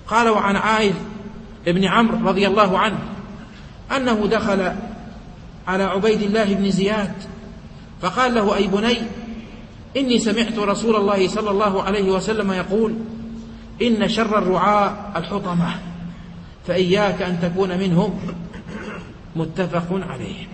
قال: وعن عائذ ابن عمرو رضي الله عنه أنه دخل على عبيد الله بن زياد فقال له: أي بني، إني سمعت رسول الله صلى الله عليه وسلم يقول: إن شر الرعاء الحطمة، فإياك أن تكون منهم. متفق عليه.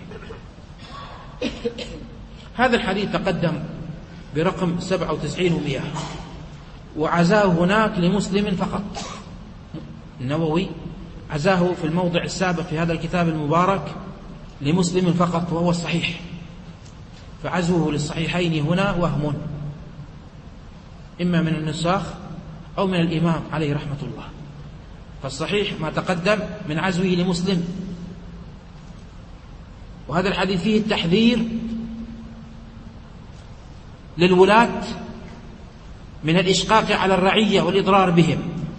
هذا الحديث تقدم برقم 97 و100، وعزاه هناك لمسلم فقط. النووي عزاه في الموضع السابق في هذا الكتاب المبارك لمسلم فقط، وهو الصحيح، فعزوه للصحيحين هنا وهم، إما من النساخ أو من الإمام عليه رحمة الله. فالصحيح ما تقدم من عزوه لمسلم. وهذا الحديث فيه التحذير للولاة من الإشقاق على الرعية والإضرار بهم،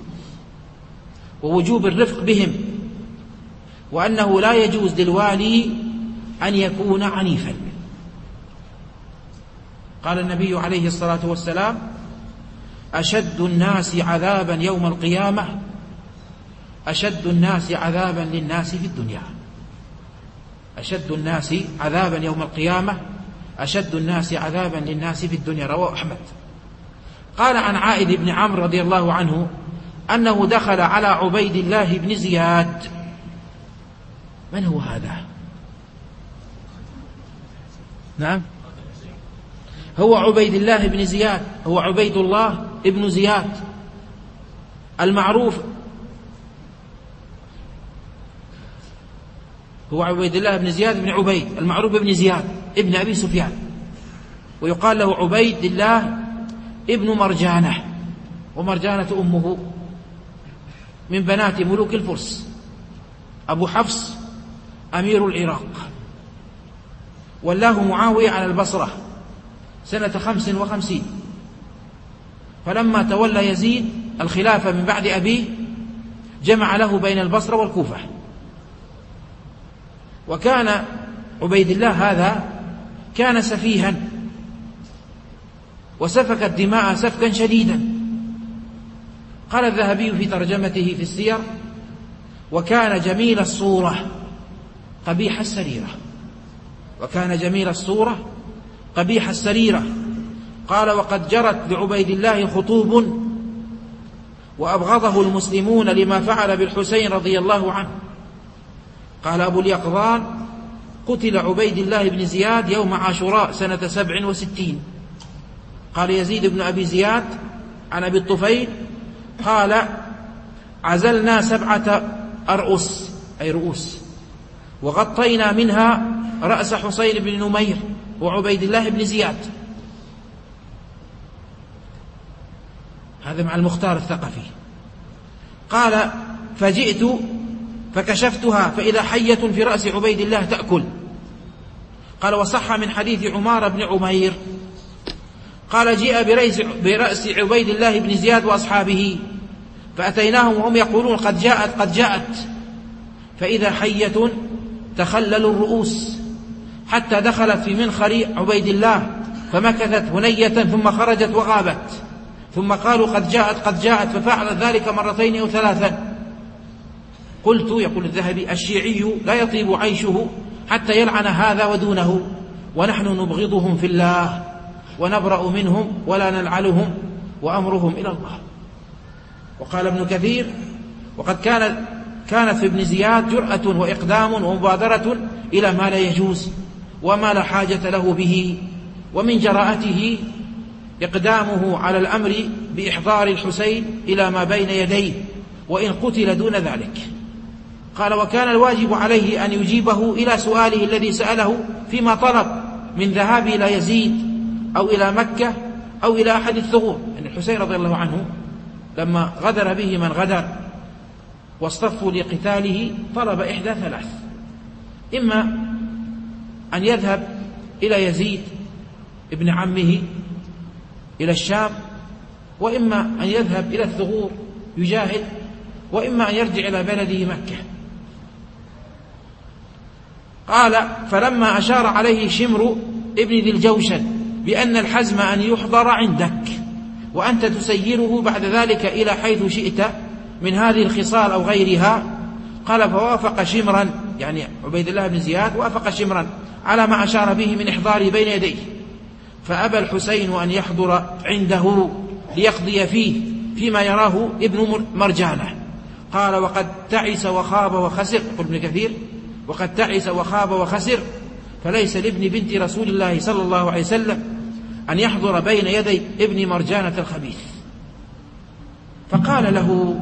ووجوب الرفق بهم، وأنه لا يجوز للوالي أن يكون عنيفا. قال النبي عليه الصلاة والسلام: أشد الناس عذابا يوم القيامة أشد الناس عذابا للناس في الدنيا. أشد الناس عذابا يوم القيامة أشد الناس عذابا للناس في الدنيا، رواه أحمد. قال عن عائذ بن عمرو رضي الله عنه أنه دخل على عبيد الله بن زياد. من هو هذا؟ نعم، هو عبيد الله بن زياد، هو عبيد الله ابن زياد المعروف، هو عبيد الله بن زياد بن عبيد المعروف بن زياد ابن أبي سفيان، ويقال له عبيد الله ابن مرجانة، ومرجانة أمه من بنات ملوك الفرس، أبو حفص أمير العراق، ولاه معاوية على البصرة سنة 55، فلما تولى يزيد الخلافة من بعد أبيه جمع له بين البصرة والكوفة. وكان عبيد الله هذا كان سفيها وسفك الدماء سفكا شديدا. قال الذهبي في ترجمته في السير: وكان جميل الصورة قبيح السريرة. وكان جميل الصورة قبيح السريرة. قال: وقد جرت لعبيد الله خطوب وأبغضه المسلمون لما فعل بالحسين رضي الله عنه. قال أبو اليقظان: قتل عبيد الله بن زياد يوم عاشوراء سنة 67. قال يزيد بن أبي زياد عن أبي الطفيل قال: عزلنا 7 أرؤس أي رؤوس، وغطينا منها رأس حسين بن نمير وعبيد الله بن زياد. هذا مع المختار الثقفي. قال: فجئت فكشفتها فإذا حية في رأس عبيد الله تأكل. قال: وصح من حديث عمار بن عمير قال: جيء برأس عبيد الله بن زياد وأصحابه فأتيناهم وهم يقولون: قد جاءت قد جاءت، فإذا حية تخلل الرؤوس حتى دخلت في منخر عبيد الله فمكثت هنية ثم خرجت وغابت، ثم قالوا: قد جاءت قد جاءت، ففعلت ذلك 2 أو 3. قلت، يقول الذهبي: الشيعي لا يطيب عيشه حتى يلعن هذا ودونه، ونحن نبغضهم في الله ونبرأ منهم ولا نلعنهم وأمرهم إلى الله. وقال ابن كثير: وقد كانت في ابن زياد جرأة وإقدام ومبادرة إلى ما لا يجوز وما لا حاجة له به، ومن جراءته إقدامه على الأمر بإحضار الحسين إلى ما بين يديه وإن قتل دون ذلك. قال: وكان الواجب عليه أن يجيبه إلى سؤاله الذي سأله فيما طلب من ذهاب إلى يزيد أو إلى مكة أو إلى أحد الثغور. يعني الحسين رضي الله عنه لما غدر به من غدر واصطفوا لقتاله طلب إحدى 3: إما أن يذهب إلى يزيد ابن عمه إلى الشام، وإما أن يذهب إلى الثغور يجاهد، وإما أن يرجع إلى بلده مكة. قال: فلما أشار عليه شمر ابن ذي الجوشن بأن الحزم أن يحضر عندك وأنت تسيره بعد ذلك إلى حيث شئت من هذه الخصال أو غيرها؟ قال فوافق شمرا، يعني عبيد الله بن زياد وافق شمرا على ما أشار به من إحضار بين يديه، فأبى الحسين أن يحضر عنده ليقضي فيه فيما يراه ابن مرجانة. قال وقد تعس وخاب وخسر، يقول ابن كثير وقد تعس وخاب وخسر، فليس لابن بنت رسول الله صلى الله عليه وسلم أن يحضر بين يدي ابن مرجانة الخبيث. فقال له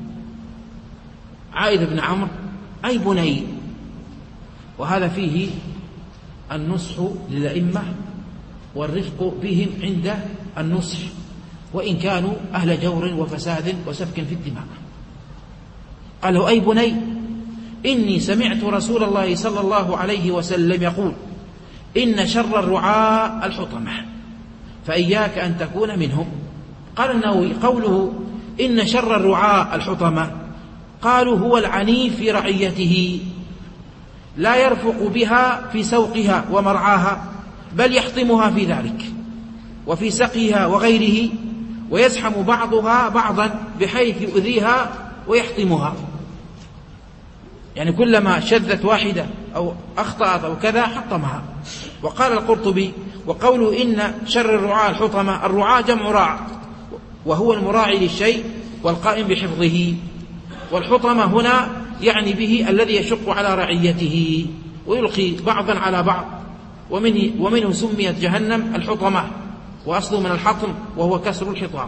عائذ بن عمرو أي بني، وهذا فيه النصح للأئمة والرفق بهم عند النصح، وإن كانوا أهل جور وفساد وسفك في الدماء. قال له أي بني إني سمعت رسول الله صلى الله عليه وسلم يقول إن شر الرعاء الحطمة فإياك أن تكون منهم. قال النووي قوله إن شر الرعاء الحطمة قالوا هو العنيف في رعيته، لا يرفق بها في سوقها ومرعاها، بل يحطمها في ذلك وفي سقيها وغيره، ويزحم بعضها بعضا بحيث يؤذيها ويحطمها، يعني كلما شذت واحدة أو أخطأت أو كذا حطمها. وقال القرطبي وقوله إن شر الرعاء الحطمة، الرعاء جمع راع وهو المراعي للشيء والقائم بحفظه، والحطمة هنا يعني به الذي يشق على رعيته ويلقي بعضا على بعض، ومنه سميت جهنم الحطمة، وأصله من الحطم وهو كسر الحطام.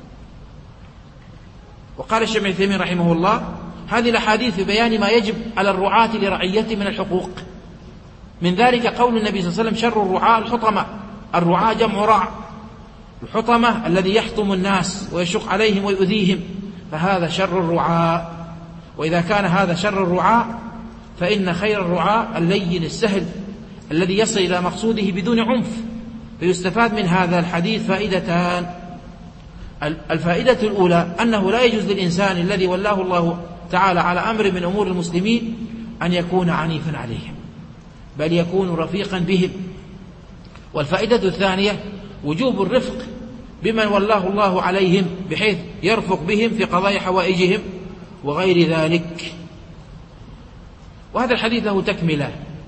وقال الشيخ ابن عثيمين رحمه الله هذه الأحاديث في بيان ما يجب على الرعاة لرعيته من الحقوق، من ذلك قول النبي صلى الله عليه وسلم شر الرعاة الحطمة، الرعاة جمع راع، الحطمة الذي يحطم الناس ويشق عليهم ويؤذيهم، فهذا شر الرعاة. وإذا كان هذا شر الرعاة فإن خير الرعاة اللين السهل الذي يصل إلى مقصوده بدون عنف. فيستفاد من هذا الحديث فائدتان: الفائدة الأولى أنه لا يجوز للإنسان الذي ولاه الله تعالى على أمر من أمور المسلمين أن يكون عنيفا عليهم، بل يكون رفيقا بهم. والفائدة الثانية وجوب الرفق بمن ولاه الله عليهم، بحيث يرفق بهم في قضايا حوائجهم وغير ذلك. وهذا الحديث له تكملة،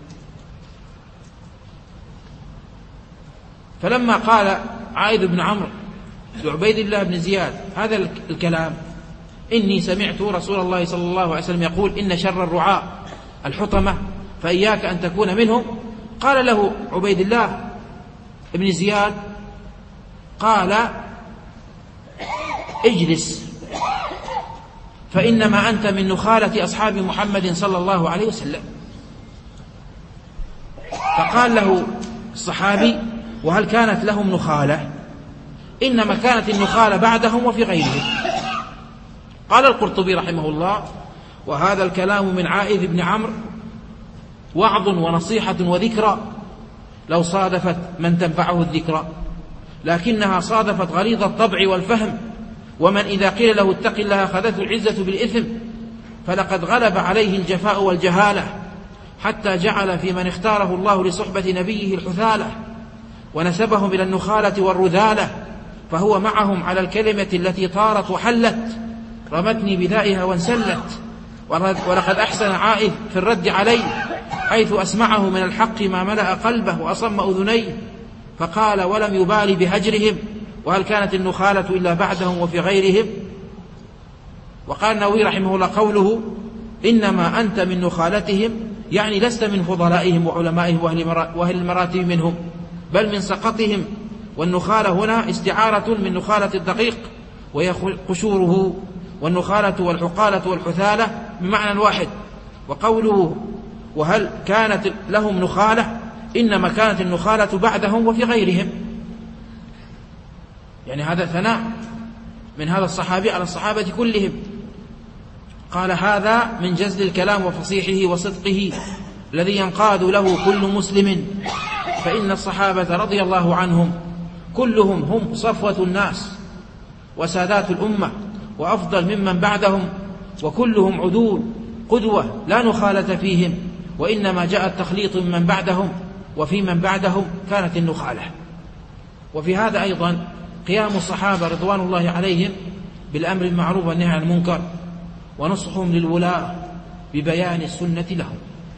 فلما قال عائذ بن عمرو لعبيد الله بن زياد هذا الكلام إني سمعت رسول الله صلى الله عليه وسلم يقول إن شر الرعاة الحطمة فإياك أن تكون منهم، قال له عبيد الله بن زياد قال اجلس فإنما أنت من نخالة أصحاب محمد صلى الله عليه وسلم. فقال له الصحابي وهل كانت لهم نخالة؟ إنما كانت النخالة بعدهم وفي غيرهم. قال القرطبي رحمه الله وهذا الكلام من عائذ بن عمرو وعظ ونصيحة وذكرى لو صادفت من تنفعه الذكرى، لكنها صادفت غليظ الطبع والفهم، ومن إذا قيل له اتق الله أخذته العزة بالإثم، فلقد غلب عليه الجفاء والجهالة، حتى جعل في من اختاره الله لصحبة نبيه الحثالة، ونسبهم إلى النخالة والرذالة، فهو معهم على الكلمة التي طارت وحلت، رمتني بذائها وانسلت. ولقد أحسن عائذ في الرد عليه، حيث أسمعه من الحق ما ملأ قلبه وأصم أذنيه، فقال ولم يبالي بهجرهم وهل كانت النخالة إلا بعدهم وفي غيرهم. وقال النووي رحمه الله قوله إنما أنت من نخالتهم يعني لست من فضلائهم وعلمائهم وأهل المراتب منهم، بل من سقطهم. والنخالة هنا استعارة من نخالة الدقيق وهي قشوره، والنخالة والحقالة والحثالة بمعنى واحد. وقوله وهل كانت لهم نخالة إنما كانت النخالة بعدهم وفي غيرهم، يعني هذا ثناء من هذا الصحابي على الصحابة كلهم. قال هذا من جزل الكلام وفصيحه وصدقه الذي ينقاد له كل مسلم، فإن الصحابة رضي الله عنهم كلهم هم صفوة الناس وسادات الأمة وأفضل ممن بعدهم، وكلهم عدول قدوة لا نخالة فيهم، وإنما جاء التخليط من بعدهم، وفي من بعدهم كانت النخالة. وفي هذا أيضا قيام الصحابة رضوان الله عليهم بالأمر بالمعروف والنهي عن المنكر، ونصحهم للولاة ببيان السنة لهم.